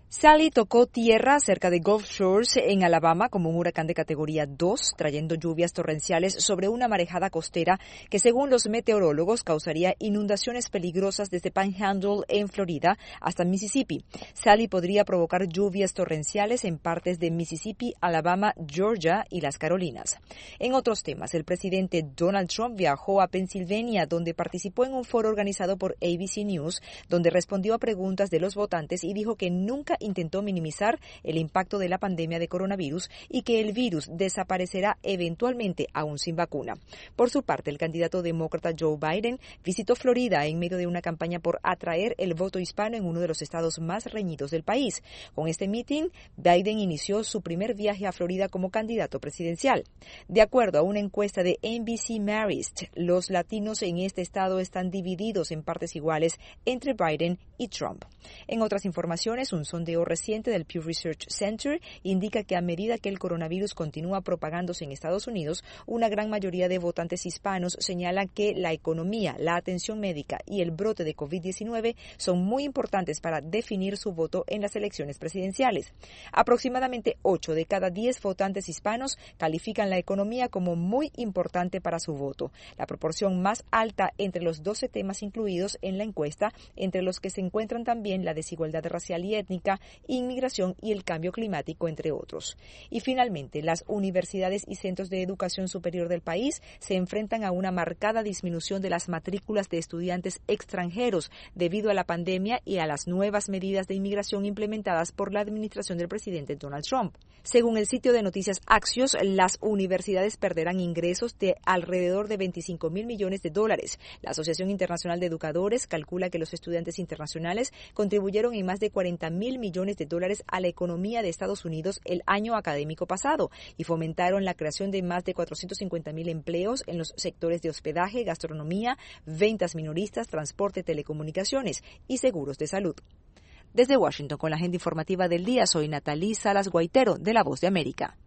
Sally tocó tierra cerca de Gulf Shores, en Alabama, como un huracán de categoría 2, trayendo lluvias torrenciales sobre una marejada costera que, según los meteorólogos, causaría inundaciones peligrosas desde Panhandle, en Florida, hasta Mississippi. Sally podría provocar lluvias torrenciales en partes de Mississippi, Alabama, Georgia y las Carolinas. En otros temas, el presidente Donald Trump viajó a Pensilvania, donde participó en un foro organizado por ABC News, donde respondió a preguntas de los votantes y dijo que nunca intentó minimizar el impacto de la pandemia de coronavirus y que el virus desaparecerá eventualmente, aún sin vacuna. Por su parte, el candidato demócrata Joe Biden visitó Florida en medio de una campaña por atraer el voto hispano en uno de los estados más reñidos del país. Con este mitin, Biden inició su primer viaje a Florida como candidato presidencial. De acuerdo a una encuesta de NBC Marist, los latinos en este estado están divididos en partes iguales entre Biden y Trump. En otras informaciones, un sondeo reciente del Pew Research Center indica que a medida que el coronavirus continúa propagándose en Estados Unidos, una gran mayoría de votantes hispanos señalan que la economía, la atención médica y el brote de COVID-19 son muy importantes para definir su voto en las elecciones presidenciales. Aproximadamente 8 de cada 10 votantes hispanos califican la economía como muy importante para su voto, la proporción más alta entre los 12 temas incluidos en la encuesta, entre los que se encuentran también la desigualdad racial y étnica, inmigración y el cambio climático, entre otros. Y finalmente, las universidades y centros de educación superior del país se enfrentan a una marcada disminución de las matrículas de estudiantes extranjeros debido a la pandemia y a las nuevas medidas de inmigración implementadas por la administración del presidente Donald Trump. Según el sitio de noticias Axios, las universidades perderán ingresos de alrededor de $25,000 millones. La Asociación Internacional de Educadores calcula que los estudiantes internacionales contribuyeron en más de $40,000 millones a la economía de Estados Unidos el año académico pasado y fomentaron la creación de más de 450,000 empleos en los sectores de hospedaje, gastronomía, ventas minoristas, transporte, telecomunicaciones y seguros de salud. Desde Washington, con la agenda informativa del día, soy Natalí Salas Guaitero, de La Voz de América.